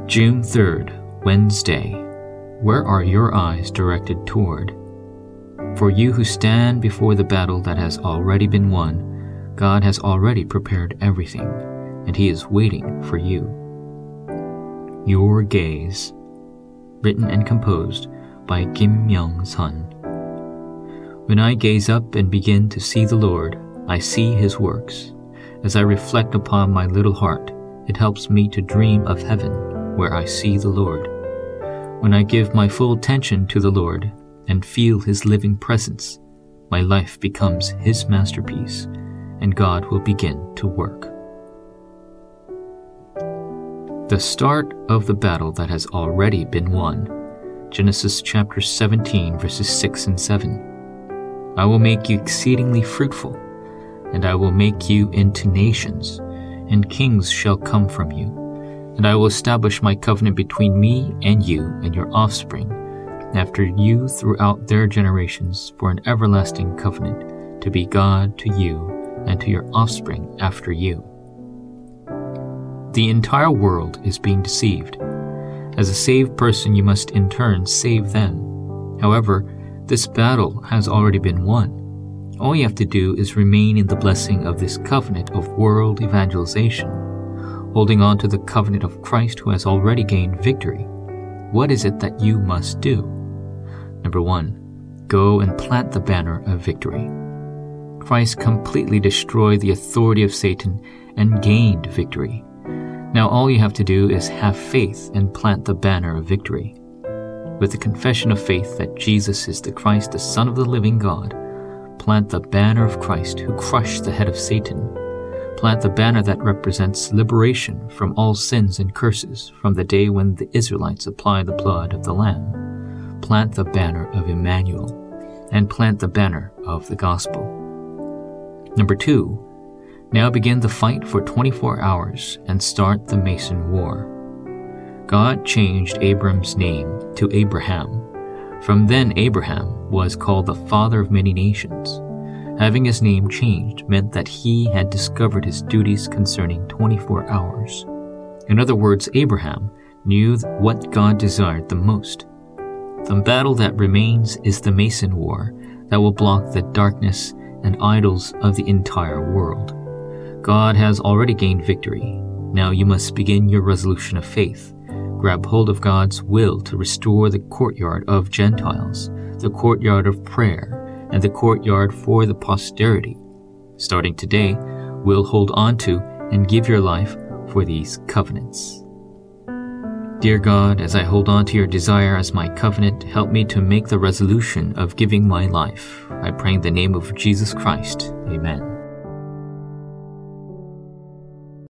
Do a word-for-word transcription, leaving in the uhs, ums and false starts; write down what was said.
June third, Wednesday. Where are your eyes directed toward? For you who stand before the battle that has already been won, God has already prepared everything, and He is waiting for you. Your Gaze. Written and composed by Kim Young-sun. When I gaze up and begin to see the Lord, I see His works. As I reflect upon my little heart, it helps me to dream of heaven, where I see the Lord. When I give my full attention to the Lord and feel His living presence, my life becomes His masterpiece, and God will begin to work. The start of the battle that has already been won. Genesis chapter seventeen, verses six and seven. I will make you exceedingly fruitful, and I will make you into nations, and kings shall come from you. And I will establish my covenant between me and you and your offspring, after you throughout their generations, for an everlasting covenant, to be God to you and to your offspring after you. The entire world is being deceived. As a saved person, you must in turn save them. However, this battle has already been won. All you have to do is remain in the blessing of this covenant of world evangelization, holding on to the covenant of Christ who has already gained victory. What is it that you must do? Number one, go and plant the banner of victory. Christ completely destroyed the authority of Satan and gained victory. Now all you have to do is have faith and plant the banner of victory. With the confession of faith that Jesus is the Christ, the Son of the living God, plant the banner of Christ who crushed the head of Satan. Plant the banner that represents liberation from all sins and curses from the day when the Israelites applied the blood of the Lamb. Plant the banner of Emmanuel, and plant the banner of the gospel. Number two, now begin the fight for twenty-four hours and start the Mason War. God changed Abram's name to Abraham. From then Abraham was called the father of many nations. Having his name changed meant that he had discovered his duties concerning twenty-four hours. In other words, Abraham knew what God desired the most. The battle that remains is the Mason War that will block the darkness and idols of the entire world. God has already gained victory. Now you must begin your resolution of faith. Grab hold of God's will to restore the courtyard of Gentiles, the courtyard of prayer, and the courtyard for the posterity. Starting today, we'll hold on to and give your life for these covenants. Dear God, as I hold on to your desire as my covenant, help me to make the resolution of giving my life. I pray in the name of Jesus Christ. Amen.